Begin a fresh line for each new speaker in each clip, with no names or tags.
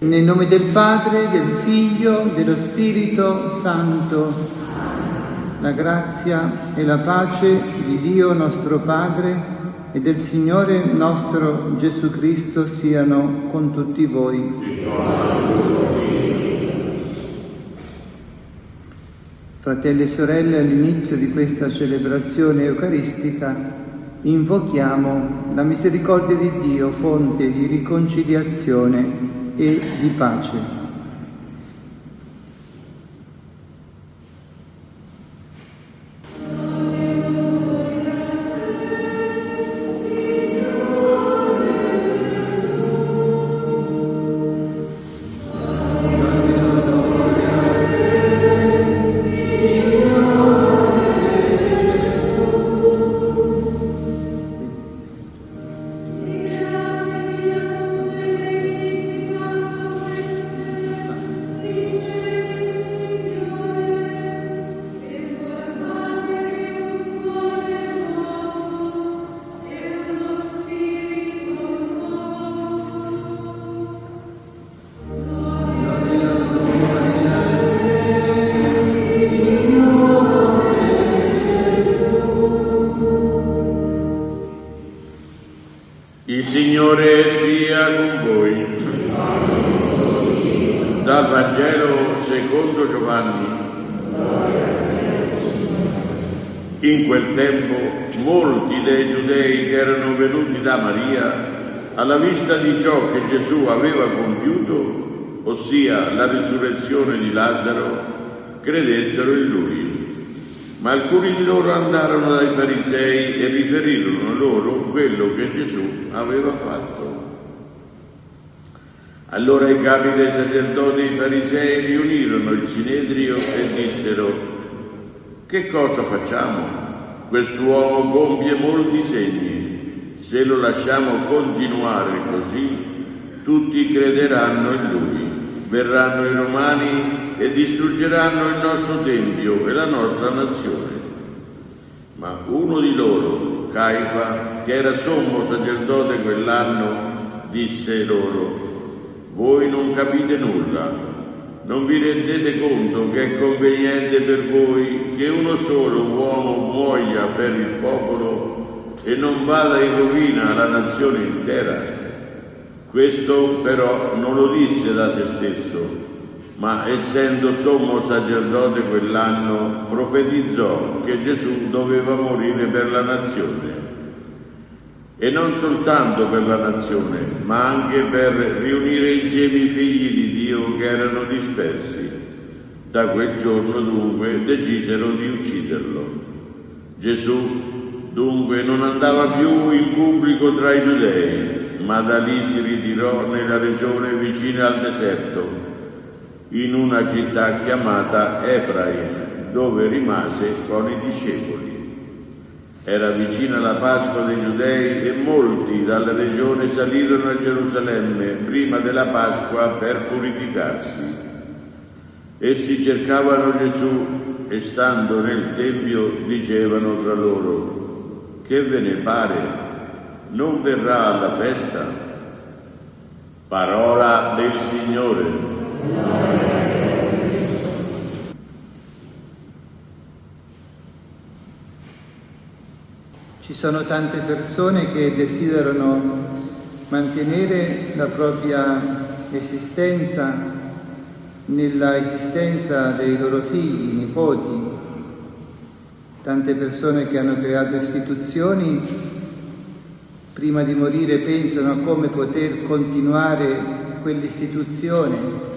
Nel nome del Padre, del Figlio, dello Spirito Santo, la grazia e la pace di Dio nostro Padre e del Signore nostro Gesù Cristo siano con tutti voi. Fratelli e sorelle, all'inizio di questa celebrazione eucaristica invochiamo la misericordia di Dio, fonte di riconciliazione e di pace.
Il Signore sia con voi. Dal Vangelo secondo Giovanni. In quel tempo molti dei giudei che erano venuti da Maria, alla vista di ciò che Gesù aveva compiuto, ossia la risurrezione di Lazzaro, credettero in lui. Ma alcuni di loro andarono dai farisei e riferirono loro quello che Gesù aveva fatto. Allora i capi dei sacerdoti e i farisei riunirono il Sinedrio e dissero: che cosa facciamo? Quest'uomo compie molti segni. Se lo lasciamo continuare così, tutti crederanno in lui. Verranno i Romani e distruggeranno il nostro Tempio e la nostra nazione. Ma uno di loro, Caifa, che era sommo sacerdote quell'anno, disse loro: voi non capite nulla, non vi rendete conto che è conveniente per voi che uno solo uomo muoia per il popolo e non vada in rovina la nazione intera? Questo però non lo disse da se stesso, ma essendo sommo sacerdote quell'anno profetizzò che Gesù doveva morire per la nazione. E non soltanto per la nazione, ma anche per riunire insieme i figli di Dio che erano dispersi. Da quel giorno dunque decisero di ucciderlo. Gesù dunque non andava più in pubblico tra i giudei, ma da lì si ritirò nella regione vicina al deserto, in una città chiamata Efraim, dove rimase con i discepoli. Era vicina la Pasqua dei Giudei e molti dalla regione salirono a Gerusalemme prima della Pasqua per purificarsi. Essi cercavano Gesù e stando nel Tempio dicevano tra loro: che ve ne pare? Non verrà alla festa? Parola del Signore.
Ci sono tante persone che desiderano mantenere la propria esistenza nella esistenza dei loro figli, nipoti. Tante persone che hanno creato istituzioni prima di morire pensano a come poter continuare quell'istituzione,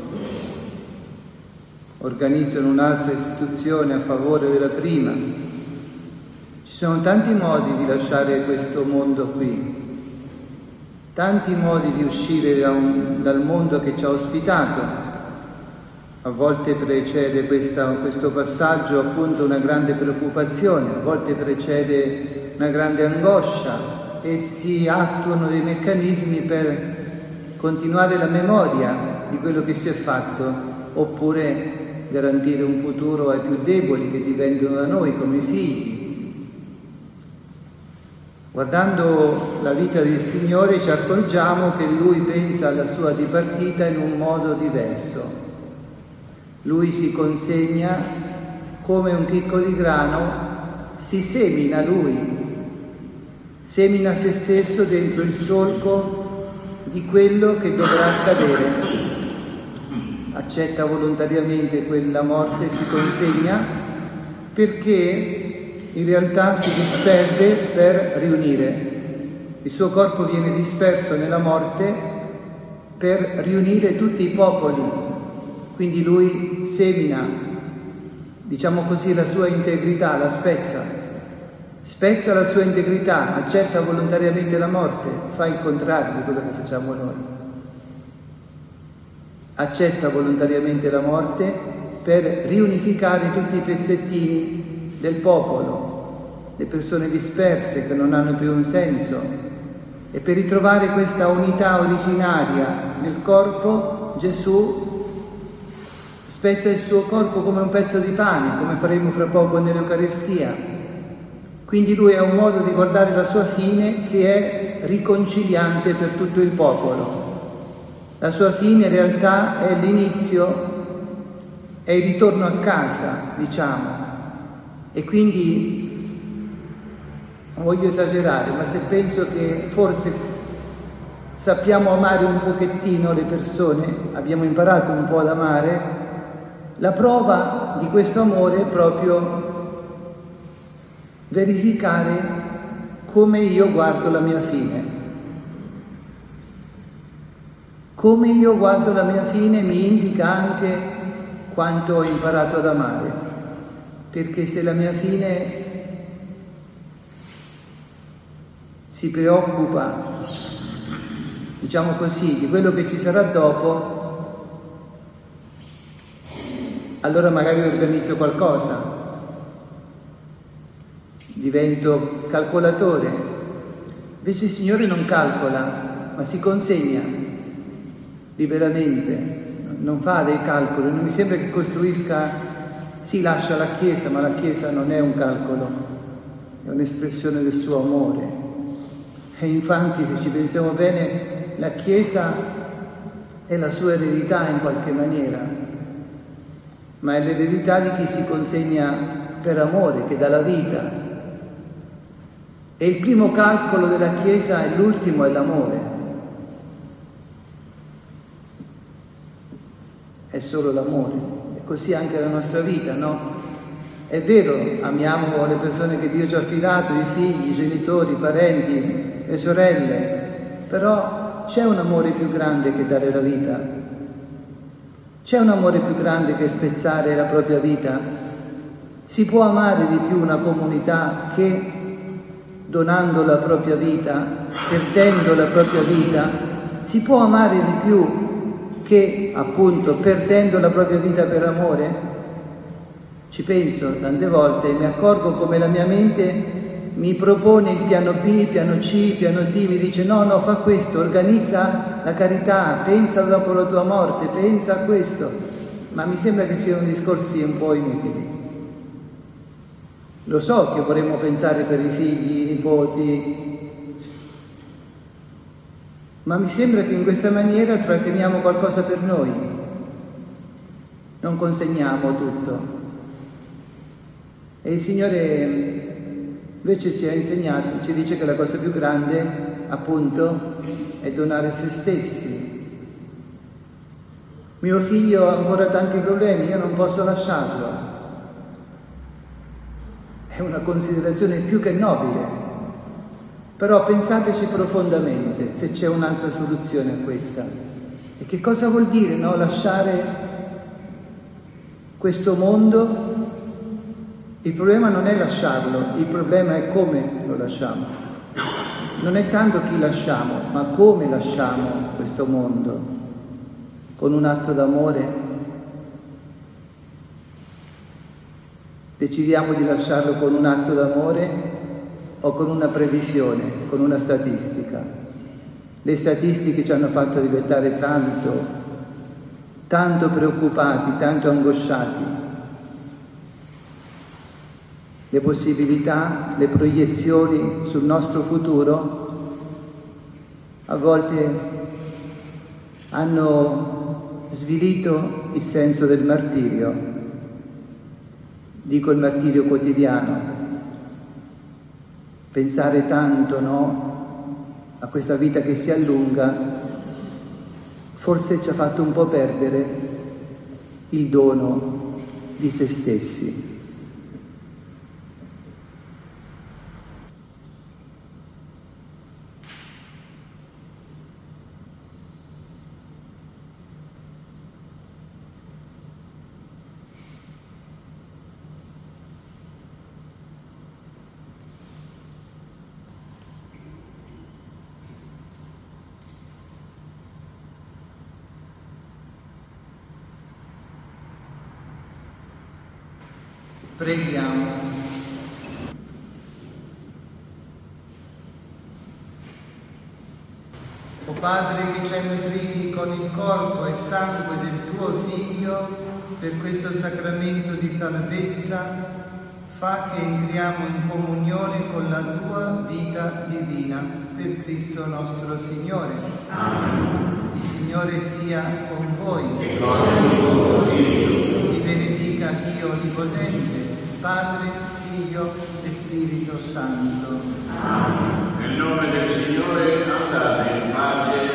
organizzano un'altra istituzione a favore della prima. Ci sono tanti modi di lasciare questo mondo qui, tanti modi di uscire dal mondo che ci ha ospitato. A volte precede questo passaggio appunto una grande preoccupazione, a volte precede una grande angoscia, e si attuano dei meccanismi per continuare la memoria di quello che si è fatto, oppure garantire un futuro ai più deboli che dipendono da noi come figli. Guardando la vita del Signore ci accorgiamo che Lui pensa alla sua dipartita in un modo diverso. Lui si consegna come un chicco di grano, si semina Lui, semina se stesso dentro il solco di quello che dovrà accadere. Accetta volontariamente quella morte, si consegna perché in realtà si disperde per riunire. Il suo corpo viene disperso nella morte per riunire tutti i popoli. Quindi lui semina, diciamo così, la sua integrità, la spezza la sua integrità, accetta volontariamente la morte, fa il contrario di quello che facciamo noi. Accetta volontariamente la morte per riunificare tutti i pezzettini del popolo, le persone disperse che non hanno più un senso, e per ritrovare questa unità originaria nel corpo. Gesù spezza il suo corpo come un pezzo di pane, come faremo fra poco nell'Eucaristia. Quindi lui ha un modo di guardare la sua fine che è riconciliante per tutto il popolo. La sua fine in realtà è l'inizio, è il ritorno a casa, diciamo. E quindi non voglio esagerare, ma se penso che forse sappiamo amare un pochettino le persone, abbiamo imparato un po' ad amare, la prova di questo amore è proprio verificare come io guardo la mia fine. Come io guardo la mia fine mi indica anche quanto ho imparato ad amare. Perché se la mia fine si preoccupa, diciamo così, di quello che ci sarà dopo, allora magari organizzo qualcosa, divento calcolatore. Invece il Signore non calcola, ma si consegna liberamente, non fa dei calcoli. Non mi sembra che costruisca. Si lascia la Chiesa, ma la Chiesa non è un calcolo, è un'espressione del suo amore. E infatti, se ci pensiamo bene, la Chiesa è la sua eredità in qualche maniera, ma è l'eredità di chi si consegna per amore, che dà la vita. E il primo calcolo della Chiesa e l'ultimo è l'amore. È solo l'amore. Così anche la nostra vita, no? È vero, amiamo le persone che Dio ci ha affidato, i figli, i genitori, i parenti, le sorelle, però c'è un amore più grande che dare la vita? C'è un amore più grande che spezzare la propria vita? Si può amare di più una comunità che, donando la propria vita, perdendo la propria vita, si può amare di più che appunto perdendo la propria vita per amore? Ci penso tante volte e mi accorgo come la mia mente mi propone il piano B, piano C, piano D, mi dice no, fa questo, organizza la carità, pensa dopo la tua morte, pensa a questo, ma mi sembra che siano discorsi un po' inutili. Lo so che vorremmo pensare per i figli, i nipoti, ma mi sembra che in questa maniera tratteniamo qualcosa per noi, non consegniamo tutto. E il Signore invece ci ha insegnato, ci dice che la cosa più grande, appunto, è donare se stessi. Mio figlio ha ancora tanti problemi, io non posso lasciarlo. È una considerazione più che nobile. Però pensateci profondamente se c'è un'altra soluzione a questa. E che cosa vuol dire, no? Lasciare questo mondo? Il problema non è lasciarlo, il problema è come lo lasciamo. Non è tanto chi lasciamo, ma come lasciamo questo mondo. Con un atto d'amore? Decidiamo di lasciarlo con un atto d'amore o con una previsione, con una statistica. Le statistiche ci hanno fatto diventare tanto preoccupati, tanto angosciati. le possibilità, le proiezioni sul nostro futuro, a volte hanno svilito il senso del martirio. Dico il martirio quotidiano. Pensare tanto, no, a questa vita che si allunga, forse ci ha fatto un po' perdere il dono di se stessi. Preghiamo. O Padre che ci hai nutriti con il corpo e sangue del tuo Figlio per questo sacramento di salvezza, fa che entriamo in comunione con la tua vita divina per Cristo nostro Signore. Amen. Il Signore sia con voi. E con il tuo Spirito. Vi benedica Dio Onnipotente, Padre, Figlio e Spirito Santo.
Amen. Nel nome del Signore andate in pace.